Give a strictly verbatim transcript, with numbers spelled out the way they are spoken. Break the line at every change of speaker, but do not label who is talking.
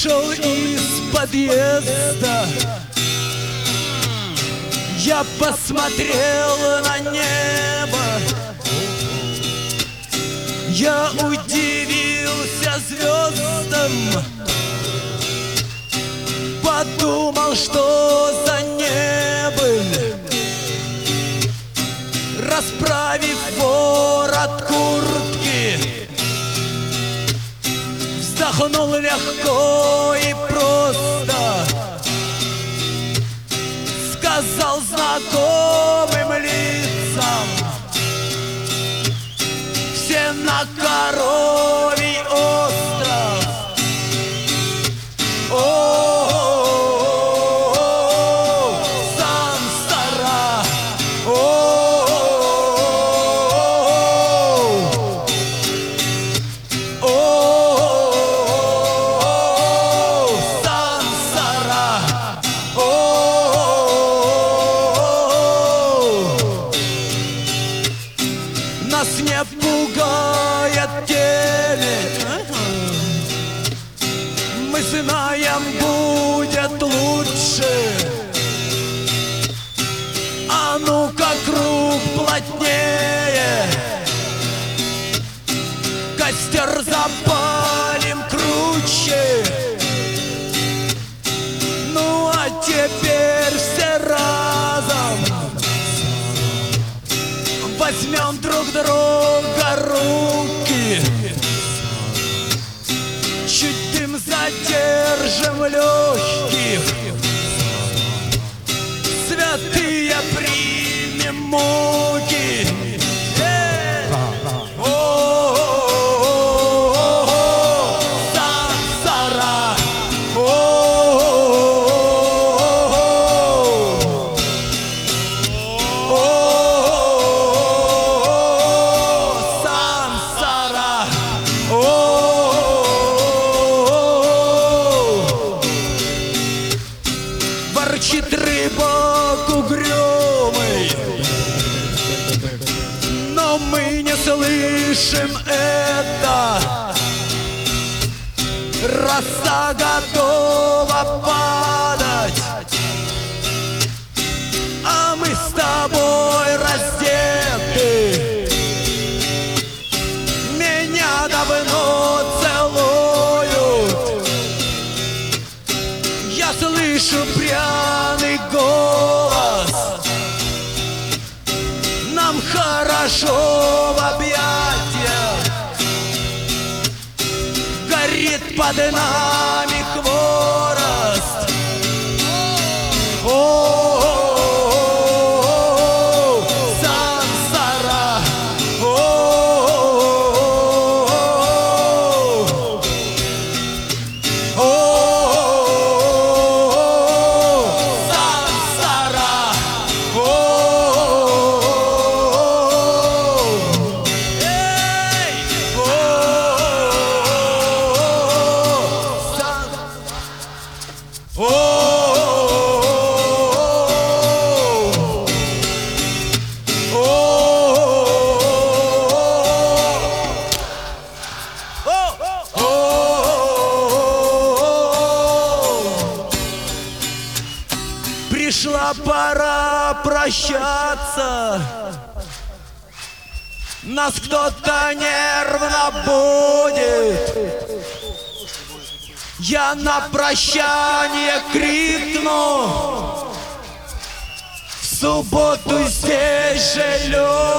Вышел из подъезда, я посмотрел на небо, я удивился звездам, подумал, что за небыль. Расправив ворот куртки, вздохнул легко и просто, сказал знакомым лицам: все на Коровий остров. О, Сансара, о, о, Сансара, о. Нас не пугает девять, мы знаем, будет лучше. А ну-ка, круг плотнее, костер запалим круче. Ну а теперь все разом возьмем друг друга руки, чуть дым задержим в легких, святые примем муки. О, Сансара, о, Сансара, о. Ворчит рыбак угрюмый, но мы не слышим это. Роса готова падать, а мы с тобой раздеты. Меня давно целуют, я слышу пряный голос. Нам хорошо в объятиях, горит под нами хворост. О, Сансара, о, Сансара, пришла пора прощаться. Нас кто-то нервно будет. Я на прощание крикну: в субботу здесь же люди.